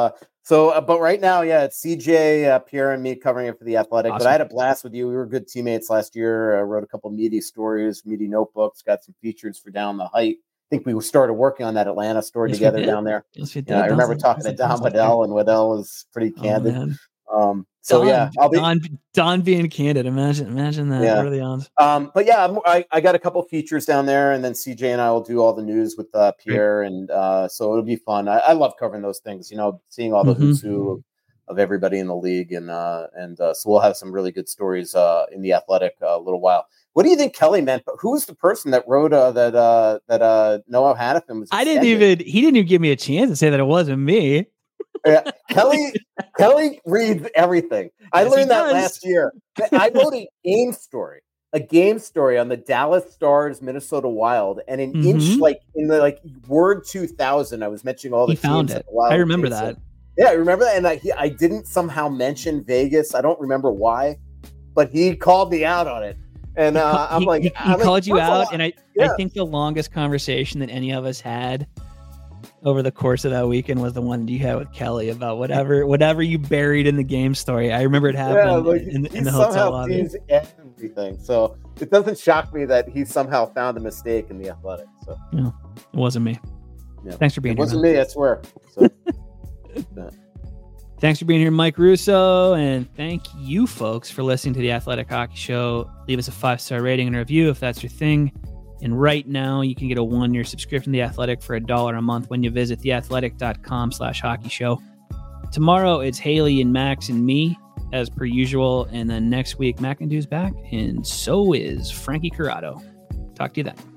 But right now, it's CJ, Pierre, and me covering it for The Athletic. Awesome. But I had a blast with you. We were good teammates last year. I wrote a couple meaty stories, meaty notebooks, got some features for Down the Height. I think we started working on that Atlanta story together down there. Yes, I remember talking to Don Waddell, and Waddell was pretty candid. Don being candid. Imagine that. Yeah. What are the odds? But yeah, I got a couple features down there, and then CJ and I will do all the news with Pierre, and so it'll be fun. I love covering those things. Seeing all the who's who of everybody in the league, and so we'll have some really good stories in The Athletic a little while. What do you think Kelly meant? Who was the person that wrote that Noah Hannafin was? He didn't even give me a chance to say that it wasn't me. Yeah, Kelly reads everything. I learned that last year. I wrote a game story on the Dallas Stars Minnesota Wild, and an inch in the word 2000, I was mentioning all the he found teams it. I remember that. Yeah, I remember that, and I didn't somehow mention Vegas. I don't remember why, but he called me out on it. And he called you out, and I think the longest conversation that any of us had over the course of that weekend was the one you had with Kelly about whatever you buried in the game story. I remember it happened in the hotel lobby. Everything. So it doesn't shock me that he somehow found a mistake in The Athletic. So no, it wasn't me. Yeah. Thanks for being here. It wasn't me, I swear. So, Thanks for being here, Mike Russo, and thank you folks for listening to The Athletic Hockey Show. Leave us a 5-star rating and review if that's your thing. And right now, you can get a 1-year subscription to The Athletic for $1 a month when you visit theathletic.com/hockey show. Tomorrow, it's Haley and Max and me, as per usual. And then next week, McIndoe's back, and so is Frankie Corrado. Talk to you then.